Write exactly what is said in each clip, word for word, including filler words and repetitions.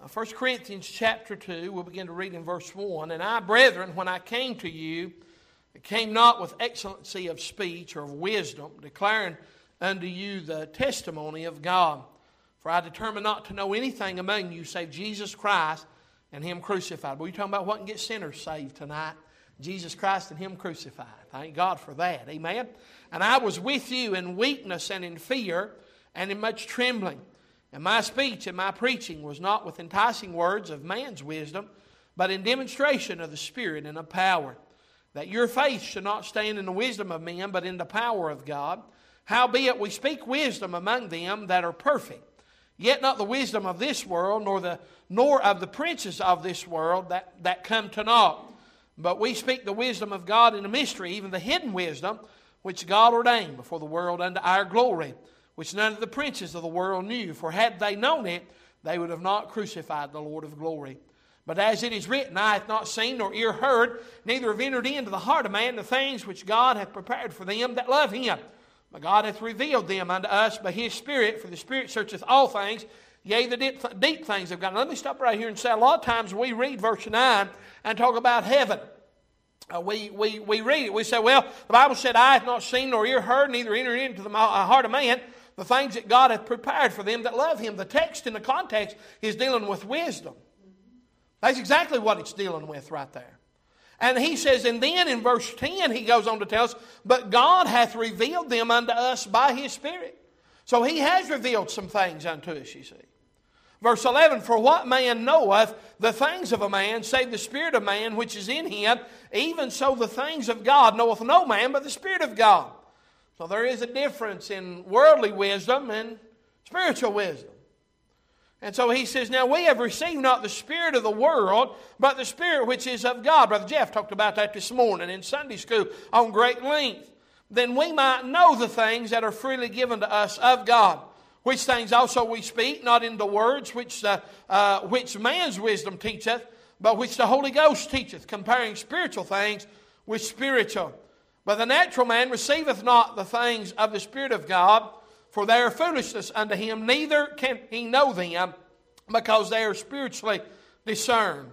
First Corinthians chapter two, we'll begin to read in verse one. And I, brethren, when I came to you, came not with excellency of speech or of wisdom, declaring unto you the testimony of God. For I determined not to know anything among you save Jesus Christ and Him crucified. We're talking about what can get sinners saved tonight. Jesus Christ and Him crucified. Thank God for that. Amen. And I was with you in weakness and in fear and in much trembling. And my speech and my preaching was not with enticing words of man's wisdom, but in demonstration of the Spirit and of power, that your faith should not stand in the wisdom of men, but in the power of God. Howbeit we speak wisdom among them that are perfect, yet not the wisdom of this world, nor the nor of the princes of this world that, that come to naught. But we speak the wisdom of God in a mystery, even the hidden wisdom, which God ordained before the world unto our glory, which none of the princes of the world knew. For had they known it, they would have not crucified the Lord of glory. But as it is written, eye hath not seen nor ear heard, neither have entered into the heart of man the things which God hath prepared for them that love Him. But God hath revealed them unto us by His Spirit, for the Spirit searcheth all things, yea, the deep, deep things of God. Now, let me stop right here and say, a lot of times we read verse nine and talk about heaven. Uh, we, we, we read it. We say, well, the Bible said, eye hath not seen nor ear heard, neither entered into the heart of man the things that God hath prepared for them that love Him. The text in the context is dealing with wisdom. That's exactly what it's dealing with right there. And he says, and then in verse ten, he goes on to tell us, but God hath revealed them unto us by His Spirit. So He has revealed some things unto us, you see. Verse eleven, for what man knoweth the things of a man, save the Spirit of man which is in him, even so the things of God knoweth no man but the Spirit of God. So there is a difference in worldly wisdom and spiritual wisdom. And so he says, now we have received not the spirit of the world, but the Spirit which is of God. Brother Jeff talked about that this morning in Sunday school on great length. Then we might know the things that are freely given to us of God. Which things also we speak, not in the words which, uh, uh, which man's wisdom teacheth, but which the Holy Ghost teacheth, comparing spiritual things with spiritual. But the natural man receiveth not the things of the Spirit of God, for they are foolishness unto him, neither can he know them, because they are spiritually discerned.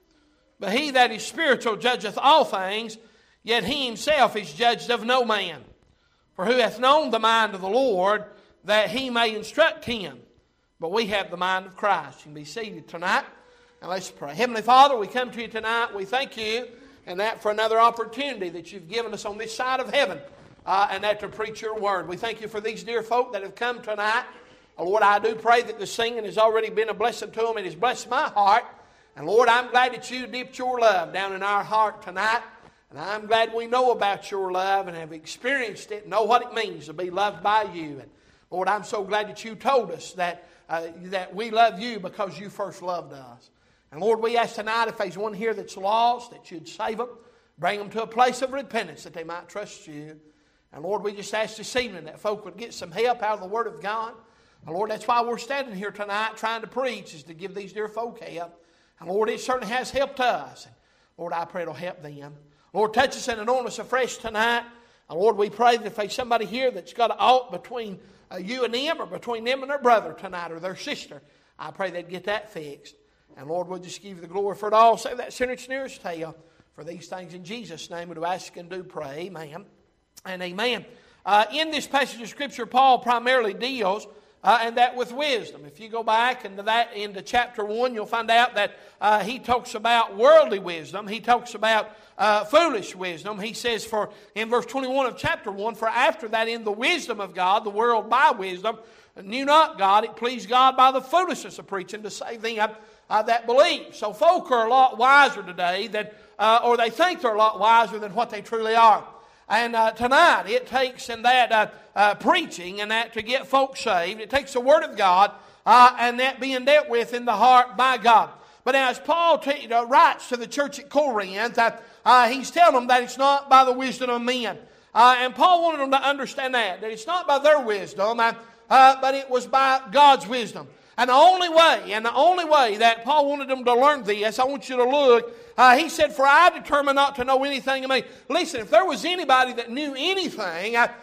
But he that is spiritual judgeth all things, yet he himself is judged of no man. For who hath known the mind of the Lord, that He may instruct him? But we have the mind of Christ. You can be seated tonight, and let's pray. Heavenly Father, we come to You tonight. We thank You, and that for another opportunity that You've given us on this side of heaven, uh, and that to preach Your Word. We thank You for these dear folk that have come tonight. Oh, Lord, I do pray that the singing has already been a blessing to them. It has blessed my heart. And Lord, I'm glad that You dipped Your love down in our heart tonight. And I'm glad we know about Your love and have experienced it and know what it means to be loved by You. And Lord, I'm so glad that You told us that, uh, that we love You because You first loved us. And Lord, we ask tonight if there's one here that's lost, that You'd save them, bring them to a place of repentance that they might trust You. And Lord, we just ask this evening that folk would get some help out of the Word of God. And Lord, that's why we're standing here tonight trying to preach, is to give these dear folk help. And Lord, it certainly has helped us. And Lord, I pray it'll help them. Lord, touch us and anoint us afresh tonight. And Lord, we pray that if there's somebody here that's got an ought between uh, you and them, or between them and their brother tonight, or their sister, I pray they'd get that fixed. And Lord, we'll just give You the glory for it all. Save that sinner that's nearest tail. For these things in Jesus' name we do ask and do pray. Amen and amen. Uh, in this passage of Scripture, Paul primarily deals Uh, and that with wisdom. If you go back into that into chapter one, you'll find out that uh, he talks about worldly wisdom. He talks about uh, foolish wisdom. He says, for in verse twenty-one of chapter one, for after that in the wisdom of God, the world by wisdom knew not God. It pleased God by the foolishness of preaching to save them uh, that believe. So folk are a lot wiser today, than, uh, or they think they're a lot wiser than what they truly are. And uh, tonight, it takes in that uh, uh, preaching and that to get folks saved. It takes the Word of God uh, and that being dealt with in the heart by God. But as Paul t- uh, writes to the church at Corinth, uh, uh, he's telling them that it's not by the wisdom of men. Uh, and Paul wanted them to understand that, that it's not by their wisdom, uh, uh, but it was by God's wisdom. And the only way, and the only way that Paul wanted them to learn this, I want you to look, uh, he said, for I determined not to know anything of me. Listen, if there was anybody that knew anything, uh,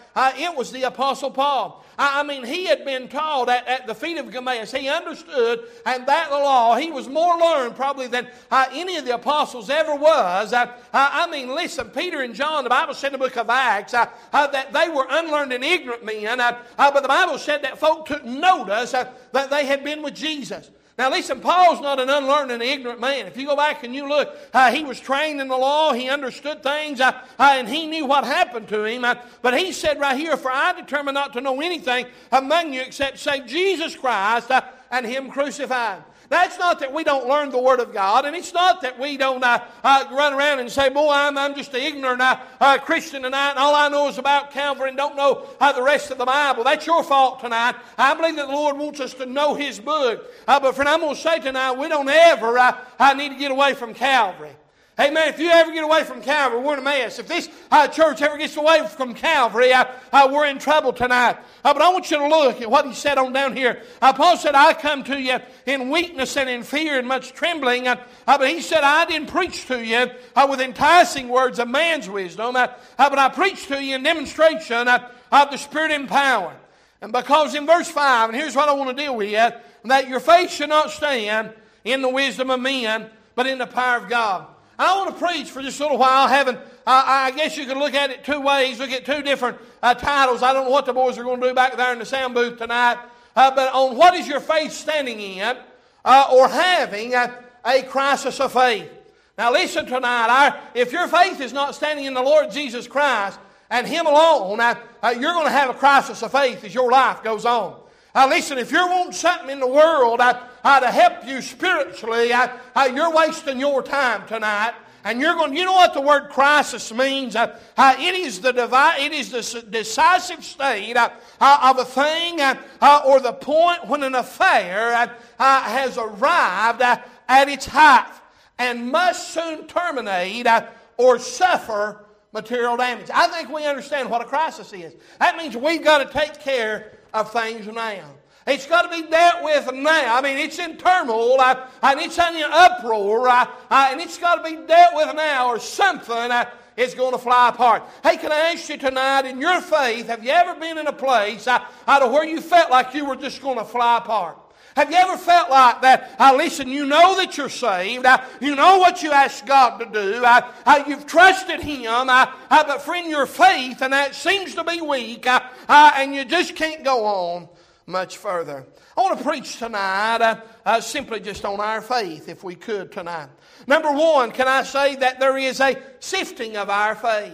uh, it was the Apostle Paul. I, I mean, he had been taught at, at the feet of Gamaliel. He understood, and that the law, he was more learned probably than uh, any of the apostles ever was. Uh, I mean, listen, Peter and John, the Bible said in the book of Acts, uh, uh, that they were unlearned and ignorant men, uh, uh, but the Bible said that folk took notice uh, that they had been with Jesus. Now listen, Paul's not an unlearned and ignorant man. If you go back and you look, uh, he was trained in the law, he understood things, uh, uh, and he knew what happened to him. Uh, but he said right here, for I determined not to know anything among you except save Jesus Christ uh, and Him crucified. Now, it's not that we don't learn the Word of God, and it's not that we don't uh, uh, run around and say, boy, I'm, I'm just an ignorant uh, uh, Christian tonight, and all I know is about Calvary and don't know uh, the rest of the Bible. That's your fault tonight. I believe that the Lord wants us to know His book. Uh, but friend, I'm going to say tonight, we don't ever uh, uh, need to get away from Calvary. Hey man, if you ever get away from Calvary, we're in a mess. If this uh, church ever gets away from Calvary, uh, uh, we're in trouble tonight. Uh, but I want you to look at what he said on down here. Uh, Paul said, I come to you in weakness and in fear and much trembling. Uh, uh, but he said, I didn't preach to you uh, with enticing words of man's wisdom, uh, uh, but I preached to you in demonstration uh, of the Spirit and power. And because in verse five, and here's what I want to deal with you, that your faith should not stand in the wisdom of men, but in the power of God. I want to preach for just a little while, having, uh, I guess you could look at it two ways, look at two different uh, titles. I don't know what the boys are going to do back there in the sound booth tonight, uh, but on what is your faith standing in uh, or having uh, a crisis of faith. Now listen tonight, our, if your faith is not standing in the Lord Jesus Christ and Him alone, uh, uh, you're going to have a crisis of faith as your life goes on. Uh, listen, if you're wanting something in the world uh, uh, to help you spiritually, uh, uh, you're wasting your time tonight. And you're going. You know what the word crisis means? Uh, uh, it is the divi- It is the decisive state uh, uh, of a thing, uh, uh, or the point when an affair uh, uh, has arrived uh, at its height and must soon terminate uh, or suffer material damage. I think we understand what a crisis is. That means we've got to take care of things now. It's got to be dealt with now. I mean, it's in turmoil, uh, and it's in an uproar, uh, uh, and it's got to be dealt with now, or something uh, is going to fly apart. Hey, can I ask you tonight, in your faith, have you ever been in a place uh, out of where you felt like you were just going to fly apart? Have you ever felt like that? Uh, listen, you know that you're saved. Uh, you know what you asked God to do. Uh, uh, you've trusted Him. Uh, uh, but friend, your faith, and that seems to be weak, uh, uh, and you just can't go on much further. I want to preach tonight uh, uh, simply just on our faith, if we could tonight. Number one, can I say that there is a sifting of our faith?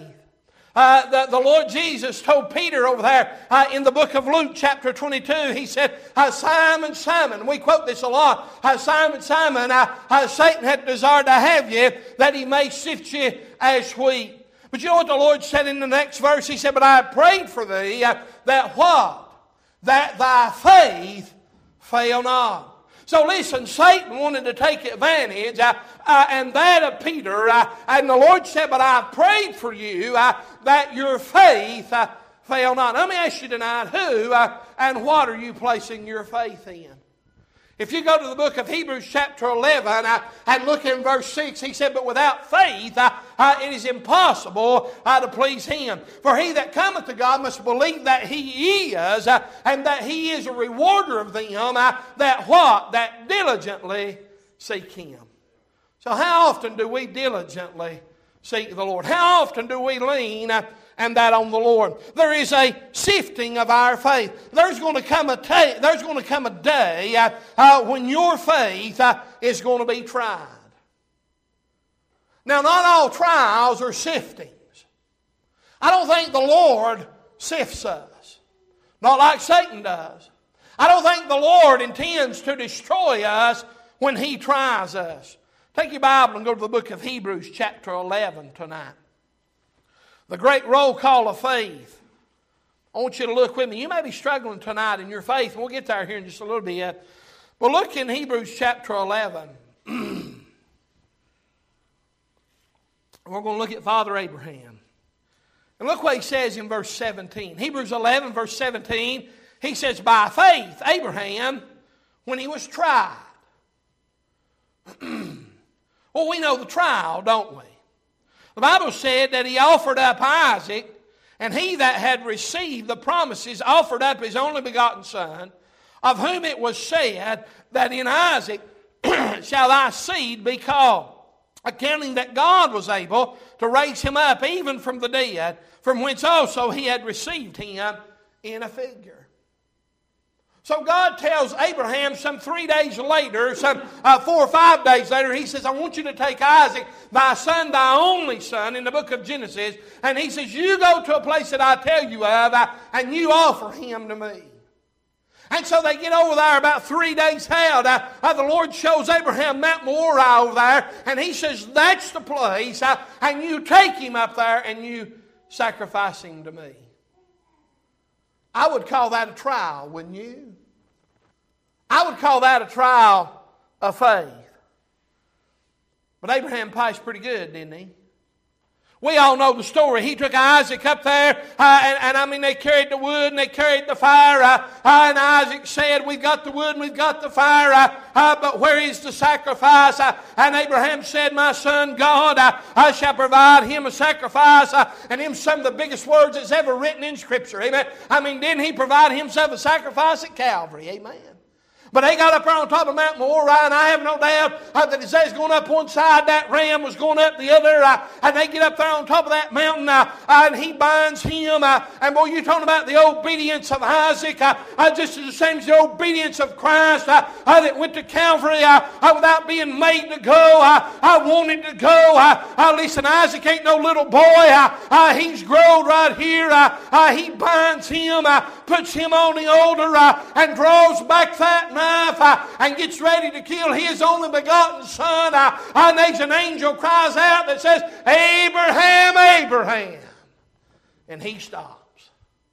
Uh, the, the Lord Jesus told Peter over there uh, in the book of Luke chapter twenty-two, He said, uh, Simon, Simon, we quote this a lot, uh, Simon, Simon, uh, uh, Satan had desired to have you that he may sift you as wheat. But you know what the Lord said in the next verse? He said, but I have prayed for thee uh, that what? That thy faith fail not. So listen, Satan wanted to take advantage, uh, uh, and that of Peter, uh, and the Lord said, but I've prayed for you uh, that your faith uh, fail not. Let me ask you tonight, who uh, and what are you placing your faith in? If you go to the book of Hebrews chapter eleven uh, and look in verse six, he said, but without faith uh, uh, it is impossible uh, to please Him. For he that cometh to God must believe that He is, uh, and that He is a rewarder of them uh, that what? That diligently seek Him. So how often do we diligently seek the Lord? How often do we lean uh, and that on the Lord? There is a sifting of our faith. There's going to come a, ta- there's going to come a day uh, uh, when your faith uh, is going to be tried. Now, not all trials are siftings. I don't think the Lord sifts us, not like Satan does. I don't think the Lord intends to destroy us when He tries us. Take your Bible and go to the book of Hebrews chapter eleven tonight. The great roll call of faith. I want you to look with me. You may be struggling tonight in your faith, and we'll get there here in just a little bit. But look in Hebrews chapter eleven. We're going to look at Father Abraham. And look what he says in verse seventeen. Hebrews eleven, verse seventeen, he says, by faith, Abraham, when he was tried. Well, we know the trial, don't we? The Bible said that he offered up Isaac, And he that had received the promises offered up his only begotten Son, of whom it was said that in Isaac shall thy seed be called, accounting that God was able to raise him up even from the dead, from whence also he had received him in a figure. So God tells Abraham some three days later, some uh, four or five days later, he says, I want you to take Isaac, thy son, thy only son, in the book of Genesis, and he says, you go to a place that I tell you of, uh, and you offer him to me. And so they get over there about three days out. Uh, uh, the Lord shows Abraham Mount Moriah over there, and he says, that's the place, uh, and you take him up there, and you sacrifice him to me. I would call that a trial, wouldn't you? I would call that a trial of faith. But Abraham passed pretty good, didn't he? We all know the story. He took Isaac up there, uh, and, and I mean, they carried the wood and they carried the fire. Uh, uh, and Isaac said, we've got the wood and we've got the fire, uh, uh, but where is the sacrifice? Uh, and Abraham said, my son, God, uh, I shall provide him a sacrifice. Uh, and him some of the biggest words that's ever written in Scripture. Amen. I mean, didn't he provide himself a sacrifice at Calvary? Amen. But they got up there on top of Mount Moriah, and I have no doubt uh, that it says going up one side, that ram was going up the other, uh, and they get up there on top of that mountain, uh, uh, and he binds him. Uh, and boy, you're talking about the obedience of Isaac, uh, uh, just as the same as the obedience of Christ uh, uh, that went to Calvary uh, uh, without being made to go. Uh, I wanted to go. Uh, uh, listen, Isaac ain't no little boy. Uh, uh, he's grown right here. Uh, uh, he binds him, uh, puts him on the altar, uh, and draws back that knife. Uh, and gets ready to kill his only begotten son. Uh, and there's an angel cries out that says, Abraham, Abraham. And he stops.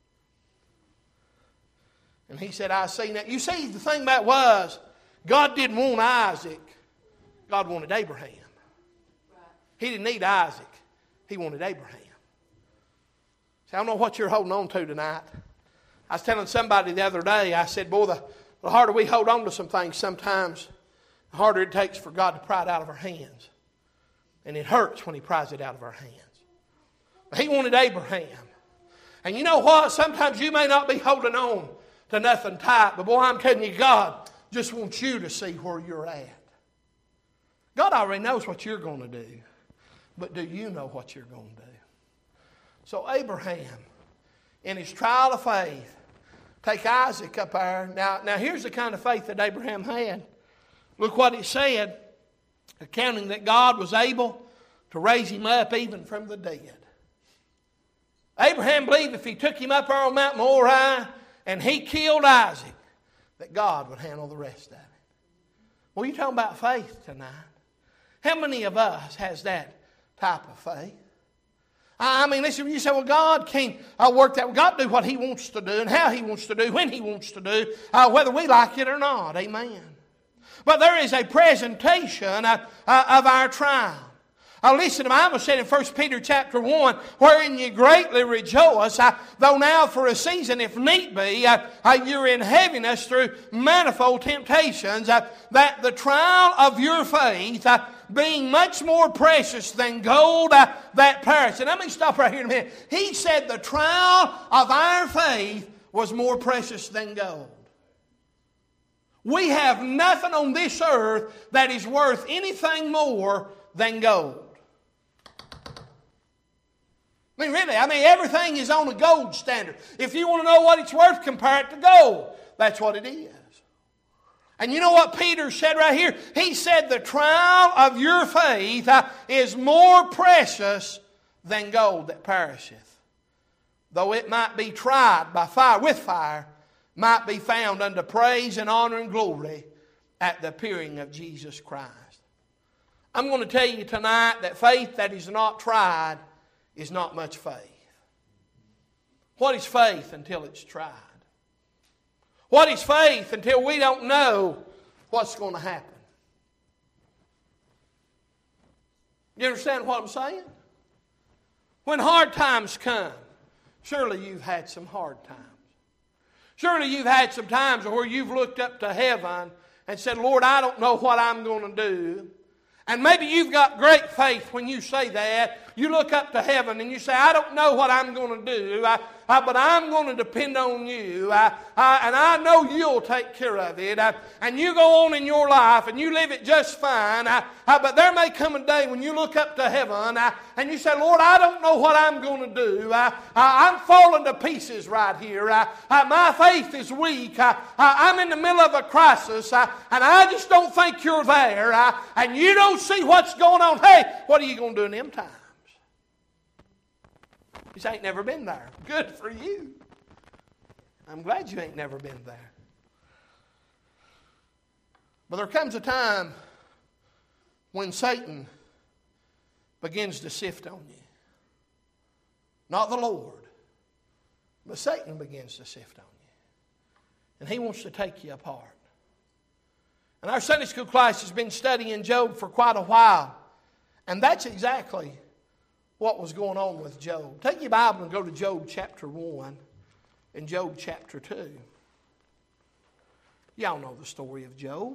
And he said, I seen that. You see, the thing about it was, God didn't want Isaac. God wanted Abraham. He didn't need Isaac. He wanted Abraham. See, I don't know what you're holding on to tonight. I was telling somebody the other day, I said, boy, the The harder we hold on to some things sometimes, the harder it takes for God to pry it out of our hands. And it hurts when He pries it out of our hands. But He wanted Abraham. And you know what? Sometimes you may not be holding on to nothing tight. But boy, I'm telling you, God just wants you to see where you're at. God already knows what you're going to do. But do you know what you're going to do? So Abraham, in his trial of faith, take Isaac up there. Now, now here's the kind of faith that Abraham had. Look what it said. Accounting that God was able to raise him up even from the dead. Abraham believed if he took him up there on Mount Moriah and he killed Isaac, that God would handle the rest of it. Well, you're talking about faith tonight. How many of us has that type of faith? I mean, listen, you say, well, God can't uh, work that. God do what He wants to do and how He wants to do, when He wants to do, uh, whether we like it or not. Amen. But there is a presentation uh, uh, of our trial. Uh, listen, the Bible said in First Peter chapter one, wherein ye greatly rejoice, uh, though now for a season, if need be, uh, uh, you're in heaviness through manifold temptations, uh, that the trial of your faith, uh, being much more precious than gold uh, that perishes. And let me stop right here in a minute. He said the trial of our faith was more precious than gold. We have nothing on this earth that is worth anything more than gold. I mean, really, I mean, everything is on a gold standard. If you want to know what it's worth, compare it to gold. That's what it is. And you know what Peter said right here? He said the trial of your faith uh, is more precious than gold that perisheth. Though it might be tried by fire, with fire, might be found unto praise and honor and glory at the appearing of Jesus Christ. I'm going to tell you tonight that faith that is not tried is not much faith. What is faith until it's tried? What is faith until we don't know what's going to happen? You understand what I'm saying? When hard times come, surely you've had some hard times. Surely you've had some times where you've looked up to heaven and said, Lord, I don't know what I'm going to do. And maybe you've got great faith when you say that. you look up to heaven and you say, I don't know what I'm going to do, I, I, but I'm going to depend on you. I, I, and I know you'll take care of it. I, and you go on in your life and you live it just fine. I, I, but there may come a day when you look up to heaven I, and you say, Lord, I don't know what I'm going to do. I, I, I'm falling to pieces right here. I, I, my faith is weak. I, I, I'm in the middle of a crisis. I, and I just don't think you're there. I, and you don't see what's going on. Hey, what are you going to do in them times? You say, I ain't never been there. Good for you. I'm glad you ain't never been there. But there comes a time when Satan begins to sift on you. Not the Lord, but Satan begins to sift on you. And he wants to take you apart. And our Sunday school class has been studying Job for quite a while. And that's exactly what was going on with Job. Take your Bible and go to Job chapter one and Job chapter two. Y'all know the story of Job.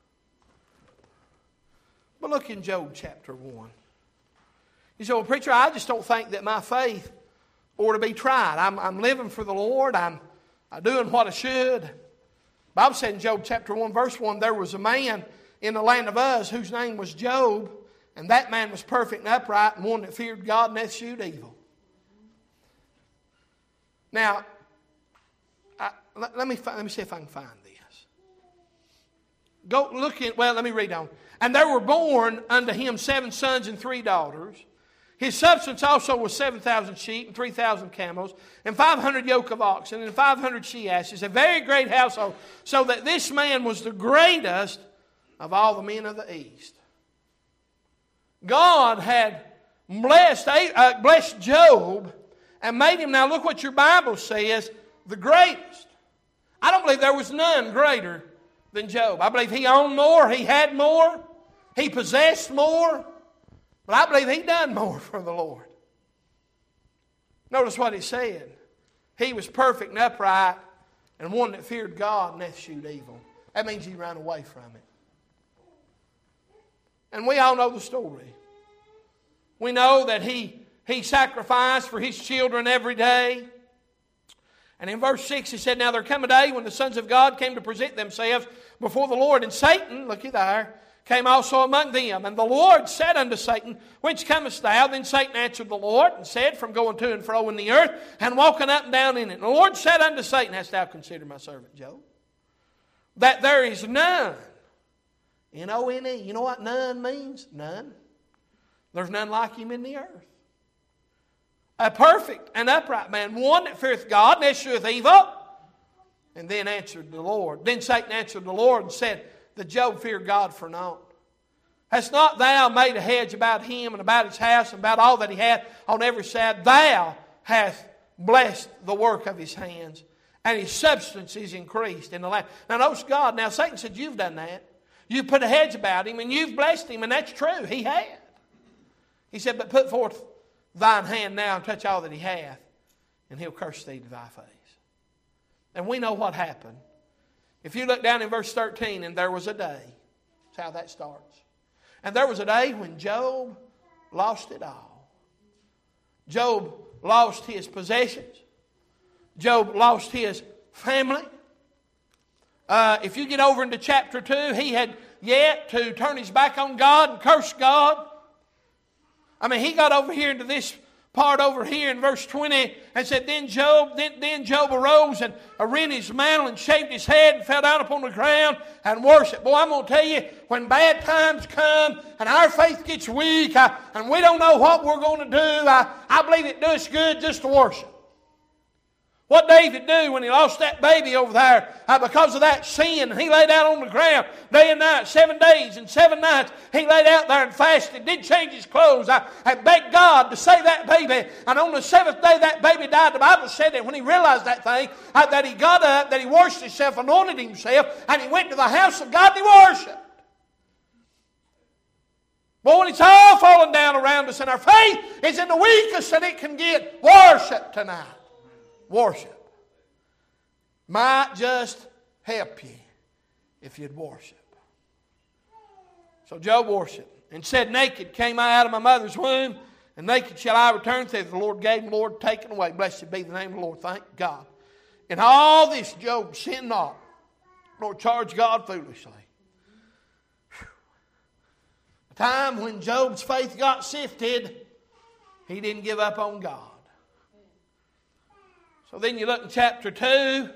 But look in Job chapter one. You say, well, preacher, I just don't think that my faith ought to be tried. I'm, I'm living for the Lord. I'm, I'm doing what I should. The Bible said in Job chapter one, verse one, there was a man in the land of Uz whose name was Job, and that man was perfect and upright and one that feared God and eschewed evil. Now, I, let, let, me, let me see if I can find this. Go look in, well, let me read on. And there were born unto him seven sons and three daughters. His substance also was seven thousand sheep and three thousand camels and five hundred yoke of oxen and five hundred she-asses, a very great household, so that this man was the greatest of all the men of the east. God had blessed, uh, blessed Job and made him, now look what your Bible says, the greatest. I don't believe there was none greater than Job. I believe he owned more, he had more, he possessed more, but I believe he done more for the Lord. Notice what he said. He was perfect and upright and one that feared God and eschewed evil. That means he ran away from it. And we all know the story. We know that he, he sacrificed for his children every day. And in verse six he said, now there come a day when the sons of God came to present themselves before the Lord. And Satan, looky there, came also among them. And the Lord said unto Satan, whence comest thou? Then Satan answered the Lord and said, from going to and fro in the earth and walking up and down in it. And the Lord said unto Satan, hast thou considered my servant Job? That there is none. N O N E. You know what none means? None. There's none like him in the earth. A perfect and upright man, one that feareth God and escheweth evil. And then answered the Lord. Then Satan answered the Lord and said, that Job feared God for naught. Hast not thou made a hedge about him and about his house and about all that he hath on every side? Thou hast blessed the work of his hands, and his substance is increased in the land. Now notice God. Now Satan said, you've done that. You've put a hedge about him and you've blessed him, and that's true. He had. He said, but put forth thine hand now and touch all that he hath, and he'll curse thee to thy face. And we know what happened. If you look down in verse thirteen, and there was a day. That's how that starts. And there was a day when Job lost it all. Job lost his possessions. Job lost his family. Uh, if you get over into chapter two, he had yet to turn his back on God and curse God. I mean, he got over here into this part over here in verse twenty and said, Then Job, then, then Job arose and rent his mantle and shaved his head and fell down upon the ground and worshiped. Boy, I'm going to tell you, when bad times come and our faith gets weak I, and we don't know what we're going to do, I, I believe it does us good just to worship. What David do when he lost that baby over there uh, because of that sin? He laid out on the ground day and night, seven days and seven nights. He laid out there and fasted, didn't change his clothes. I, I begged God to save that baby. And on the seventh day that baby died, the Bible said that when he realized that thing, uh, that he got up, that he washed himself, anointed himself, and he went to the house of God and he worshiped. But when it's all falling down around us and our faith is in the weakest that it can get, worship tonight. Worship might just help you if you'd worship. So Job worshiped and said, Naked came I out of my mother's womb, And naked shall I return, saith the Lord gave, and the Lord taken away. Blessed be the name of the Lord. Thank God. In all this Job sinned not, nor charged God foolishly. Whew. A time when Job's faith got sifted, he didn't give up on God. So then you look in chapter two.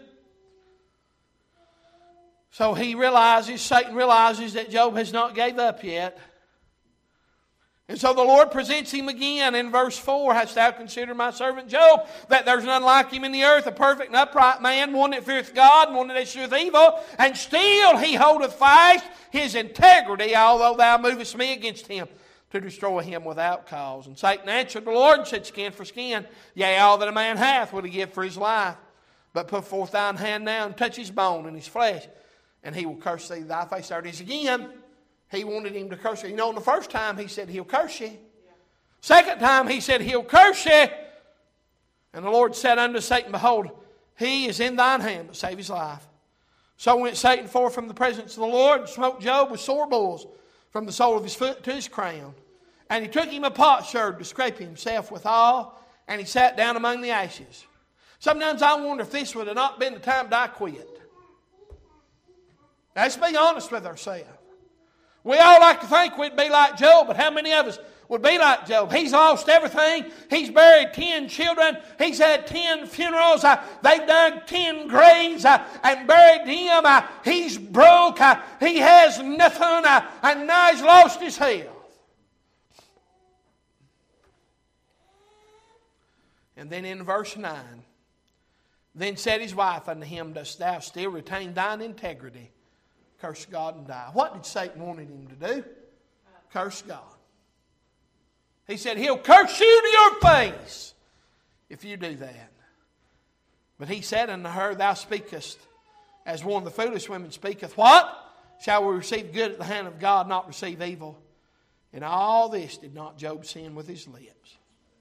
So he realizes, Satan realizes that Job has not gave up yet. And so the Lord presents him again in verse four. Hast thou considered my servant Job, that there's none like him in the earth, a perfect and upright man, one that feareth God, and one that escheweth evil, and still he holdeth fast his integrity, although thou movest me against him, to destroy him without cause. And Satan answered the Lord and said, Skin for skin, yea, all that a man hath will he give for his life. But put forth thine hand now and touch his bone and his flesh, and he will curse thee thy face. There it is again. He wanted him to curse you. You know, the first time he said he'll curse you. Yeah. Second time he said he'll curse you. And the Lord said unto Satan, Behold, he is in thine hand, but save his life. So went Satan forth from the presence of the Lord, and smote Job with sore bulls from the sole of his foot to his crown. And he took him a potsherd to scrape himself withal, and he sat down among the ashes. Sometimes I wonder if this would have not been the time that I quit. Now, let's be honest with ourselves. We all like to think we'd be like Job, but how many of us would be like Job? He's lost everything. He's buried ten children. He's had ten funerals. Uh, they've dug ten graves uh, and buried him. Uh, he's broke. Uh, he has nothing. Uh, and now he's lost his health. And then in verse nine, then said his wife unto him, Dost thou still retain thine integrity? Curse God and die. What did Satan want him to do? Curse God. He said, he'll curse you to your face if you do that. But he said unto her, Thou speakest as one of the foolish women speaketh. What? Shall we receive good at the hand of God, not receive evil? In all this did not Job sin with his lips.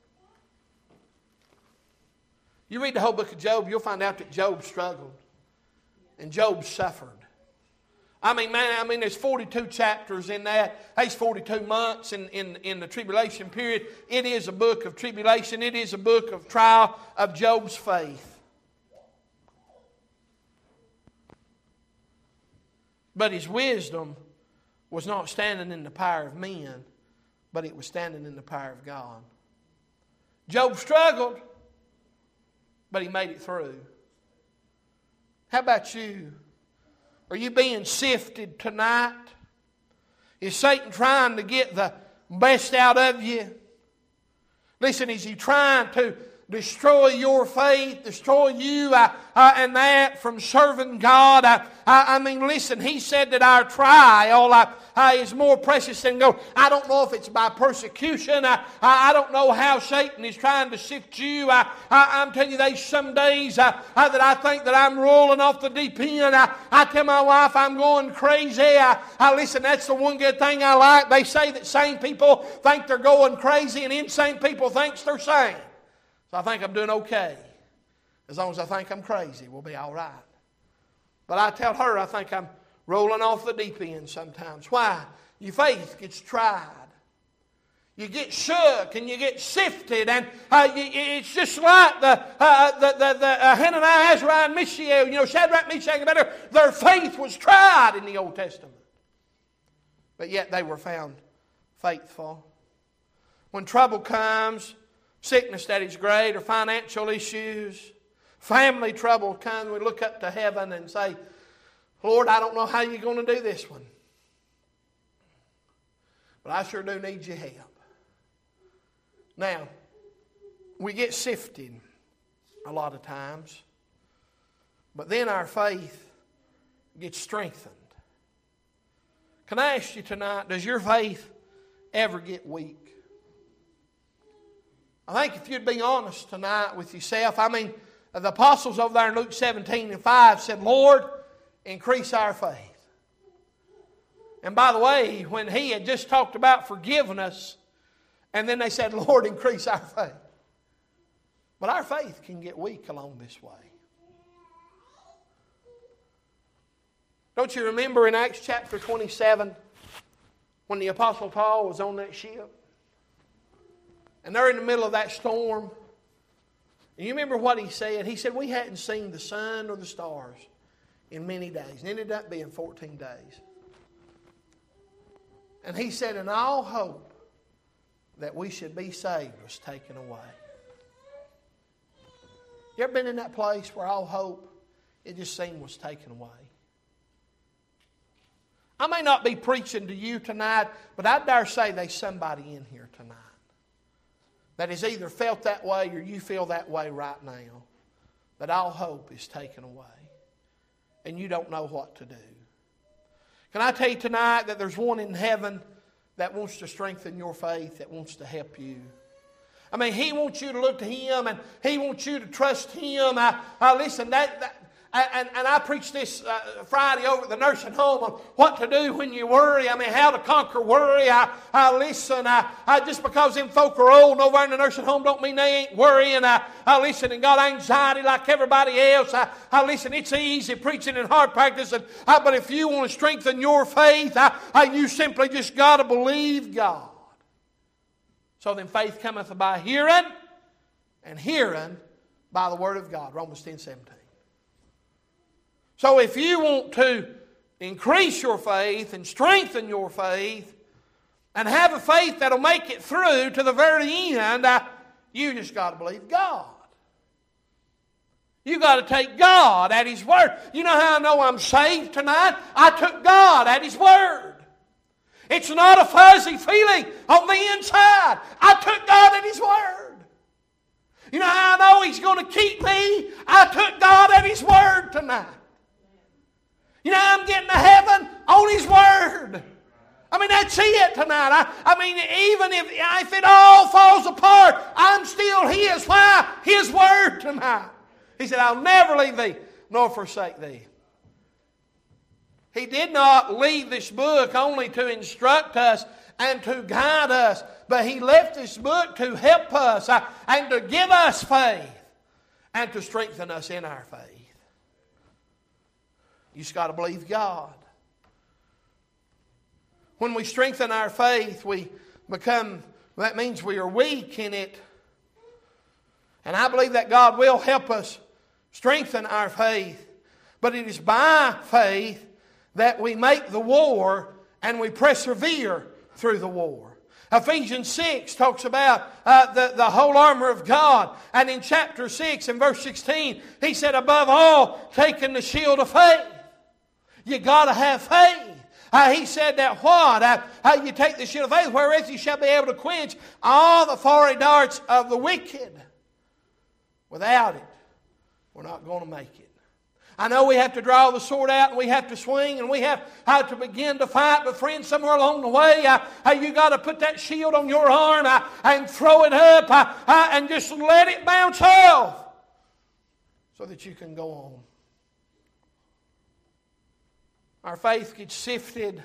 You read the whole book of Job, you'll find out that Job struggled. And Job suffered. I mean, man, I mean, there's forty-two chapters in that. There's forty-two months in, in, in the tribulation period. It is a book of tribulation. It is a book of trial of Job's faith. But his wisdom was not standing in the power of men, but it was standing in the power of God. Job struggled, but he made it through. How about you? Are you being sifted tonight? Is Satan trying to get the best out of you? Listen, is he trying to destroy your faith, destroy you uh, uh, and that from serving God? Uh, I, I mean, listen, he said that our trial uh, uh, is more precious than gold. I don't know if it's by persecution. Uh, I, I don't know how Satan is trying to sift you. Uh, I, I'm telling you, there's some days uh, uh, that I think that I'm rolling off the deep end. Uh, I tell my wife I'm going crazy. Uh, uh, listen, that's the one good thing I like. They say that sane people think they're going crazy and insane people think they're sane. So I think I'm doing okay. As long as I think I'm crazy, we'll be all right. But I tell her I think I'm rolling off the deep end sometimes. Why? Your faith gets tried. You get shook and you get sifted. And uh, you, it's just like the, uh, the, the, the uh, Hananiah, Azariah, and Mishael. You know, Shadrach, Meshach, and Abednego, their faith was tried in the Old Testament. But yet they were found faithful. When trouble comes, sickness that is great, or financial issues, family trouble comes, we look up to heaven and say, Lord, I don't know how you're going to do this one. But I sure do need your help. Now, we get sifted a lot of times, but then our faith gets strengthened. Can I ask you tonight, does your faith ever get weak? I think if you'd be honest tonight with yourself, I mean, the apostles over there in Luke seventeen and five said, Lord, increase our faith. And by the way, when he had just talked about forgiveness, and then they said, Lord, increase our faith. But our faith can get weak along this way. Don't you remember in Acts chapter twenty-seven when the Apostle Paul was on that ship? And they're in the middle of that storm. And you remember what he said? He said, we hadn't seen the sun or the stars in many days. And it ended up being fourteen days. And he said, and all hope that we should be saved was taken away. You ever been in that place where all hope, it just seemed was taken away? I may not be preaching to you tonight, but I dare say there's somebody in here tonight that has either felt that way or you feel that way right now. That all hope is taken away. And you don't know what to do. Can I tell you tonight that there's one in heaven that wants to strengthen your faith, that wants to help you. I mean, He wants you to look to Him and He wants you to trust Him. I, I listen, that, that and, and I preached this uh, Friday over at the nursing home on what to do when you worry. I mean, how to conquer worry. I, I listen, I, I, just because them folk are old and over in the nursing home don't mean they ain't worrying. I, I listen and got anxiety like everybody else. I, I listen, it's easy preaching and hard practice. And, I, but if you want to strengthen your faith, I, I, you simply just got to believe God. So then faith cometh by hearing, and hearing by the Word of God. Romans ten seventeen. So if you want to increase your faith and strengthen your faith and have a faith that'll make it through to the very end, uh, you just got to believe God. You got to take God at His Word. You know how I know I'm saved tonight? I took God at His Word. It's not a fuzzy feeling on the inside. I took God at His Word. You know how I know He's going to keep me? I took God at His Word tonight. You know, I'm getting to heaven on His Word. I mean, that's it tonight. I, I mean, even if, if it all falls apart, I'm still His. Why? His Word tonight. He said, I'll never leave thee nor forsake thee. He did not leave this book only to instruct us and to guide us, but He left this book to help us uh, and to give us faith and to strengthen us in our faith. You just got to believe God. When we strengthen our faith, we become, that means we are weak in it. And I believe that God will help us strengthen our faith. But it is by faith that we make the war and we persevere through the war. Ephesians six talks about uh, the, the whole armor of God. And in chapter six and verse sixteen, he said, above all, taking the shield of faith. You got to have faith. Uh, he said that what? Uh, how you take the shield of faith, whereas you shall be able to quench all the fiery darts of the wicked. Without it, we're not going to make it. I know we have to draw the sword out and we have to swing and we have, have to begin to fight. But friends, somewhere along the way, uh, uh, you got to put that shield on your arm uh, and throw it up uh, uh, and just let it bounce off so that you can go on. Our faith gets sifted.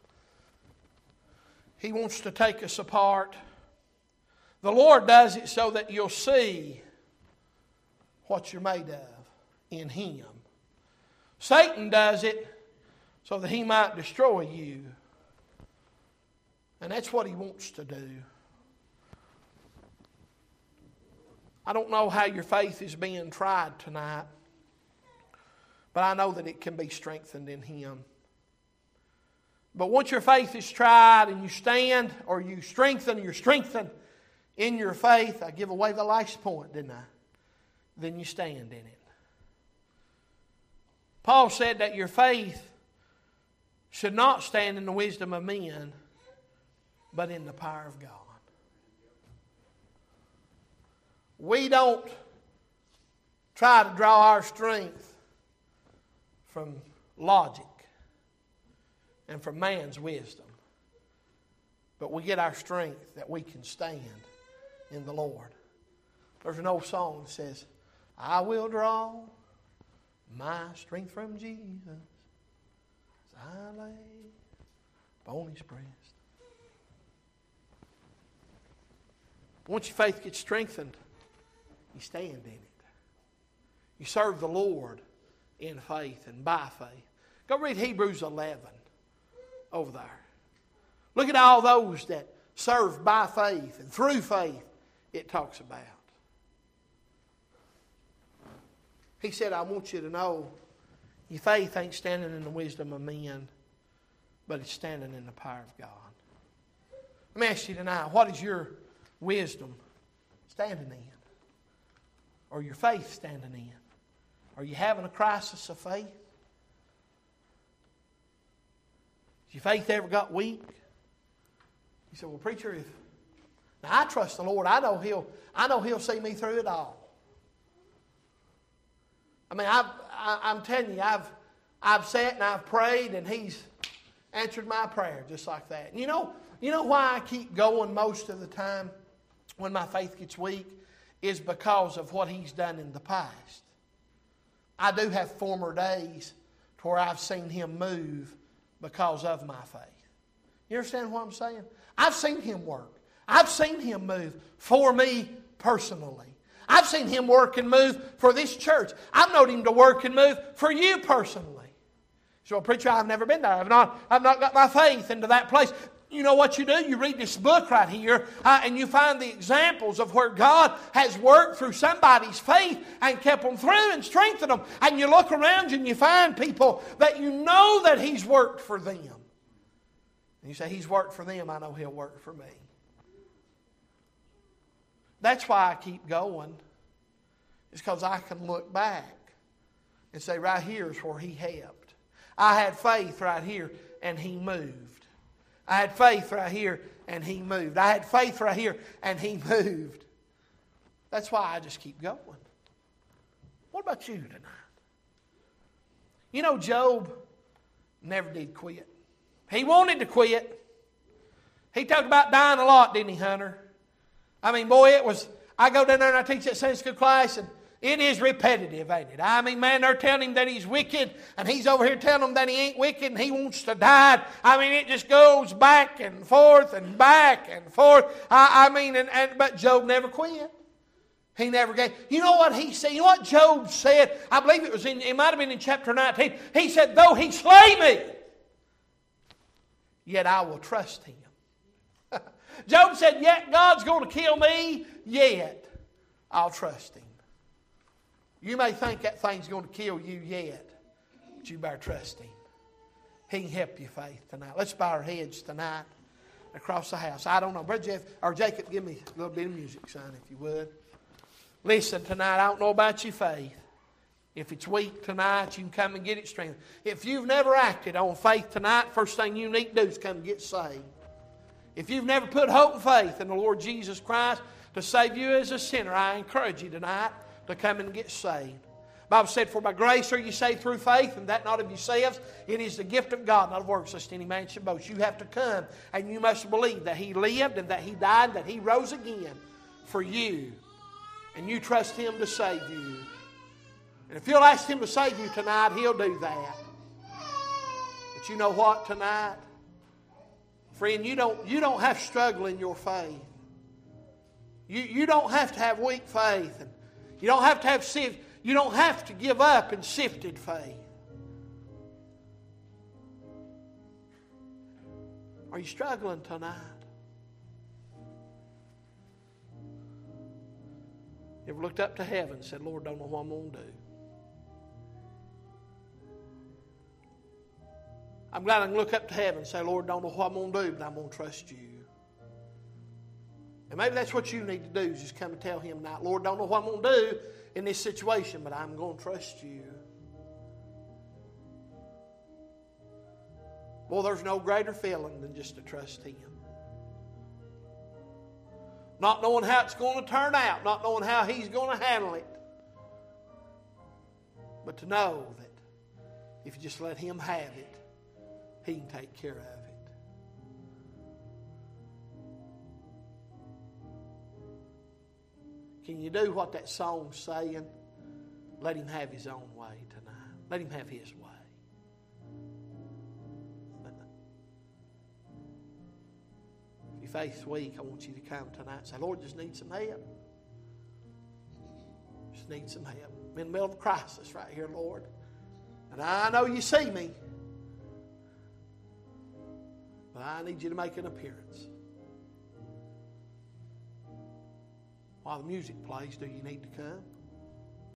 He wants to take us apart. The Lord does it so that you'll see what you're made of in Him. Satan does it so that he might destroy you. And that's what he wants to do. I don't know how your faith is being tried tonight, but I know that it can be strengthened in Him. But once your faith is tried and you stand or you strengthen, you're strengthened in your faith. I give away the last point, didn't I? Then you stand in it. Paul said that your faith should not stand in the wisdom of men, but in the power of God. We don't try to draw our strength from logic and from man's wisdom, but we get our strength that we can stand in the Lord. There's an old song that says, I will draw my strength from Jesus as I lay upon His breast. Once your faith gets strengthened, you stand in it. You serve the Lord in faith and by faith. Go read Hebrews eleven over there. Look at all those that served by faith and through faith it talks about. He said, I want you to know your faith ain't standing in the wisdom of men, but it's standing in the power of God. Let me ask you tonight, what is your wisdom standing in? Or your faith standing in? Are you having a crisis of faith? Has your faith ever got weak? You say, well, preacher, if now I trust the Lord, I know He'll I know He'll see me through it all. I mean, I've, I, I'm telling you, I've I've sat and I've prayed, and He's answered my prayer just like that. And you know, you know why I keep going most of the time when my faith gets weak is because of what He's done in the past. I do have former days to where I've seen Him move because of my faith. You understand what I'm saying? I've seen Him work. I've seen Him move for me personally. I've seen Him work and move for this church. I've known Him to work and move for you personally. So, well, preacher, I've never been there. I've not, I've not got my faith into that place. You know what you do? You read this book right here, uh, and you find the examples of where God has worked through somebody's faith and kept them through and strengthened them. And you look around you and you find people that you know that He's worked for them. And you say, He's worked for them, I know He'll work for me. That's why I keep going. It's because I can look back and say, right here's where He helped. I had faith right here, and He moved. I had faith right here, and He moved. I had faith right here, and He moved. That's why I just keep going. What about you tonight? You know, Job never did quit. He wanted to quit. He talked about dying a lot, didn't he, Hunter? I mean, boy, it was... I go down there and I teach that Sunday school class, and it is repetitive, ain't it? I mean, man, they're telling him that he's wicked, and he's over here telling them that he ain't wicked, and he wants to die. I mean, it just goes back and forth and back and forth. I, I mean, and, and but Job never quit. He never gave. You know what he said? You know what Job said? I believe it was in, it might have been in chapter nineteen. He said, though He slay me, yet I will trust Him. Job said, yet God's going to kill me, yet I'll trust Him. You may think that thing's going to kill you yet, but you better trust Him. He can help your faith tonight. Let's bow our heads tonight across the house. I don't know. Brother Jeff, or Jacob, give me a little bit of music, son, if you would. Listen, tonight, I don't know about your faith. If it's weak tonight, you can come and get it strengthened. If you've never acted on faith tonight, first thing you need to do is come and get saved. If you've never put hope and faith in the Lord Jesus Christ to save you as a sinner, I encourage you tonight to come and get saved. The Bible said, for by grace are you saved through faith, and that not of yourselves. It is the gift of God, not of works, lest any man should boast. You have to come, and you must believe that He lived, and that He died, and that He rose again for you. And you trust Him to save you. And if you'll ask Him to save you tonight, He'll do that. But you know what tonight? Friend, you don't, you don't have to struggle in your faith. You, you don't have to have weak faith. And you don't have to have sift, you don't have to give up in sifted faith. Are you struggling tonight? You ever looked up to heaven and said, Lord, don't know what I'm going to do? I'm glad I can look up to heaven and say, Lord, don't know what I'm going to do, but I'm going to trust You. And maybe that's what you need to do, is just come and tell Him tonight, Lord, don't know what I'm going to do in this situation, but I'm going to trust You. Well, there's no greater feeling than just to trust Him. Not knowing how it's going to turn out, not knowing how He's going to handle it, but to know that if you just let Him have it, He can take care of it. Can you do what that song's saying? Let Him have His own way tonight. Let Him have His way. If your faith's weak, I want you to come tonight and say, Lord, just need some help. Just need some help. I'm in the middle of a crisis right here, Lord. And I know You see me. But I need You to make an appearance. while the music plays, do you need to come?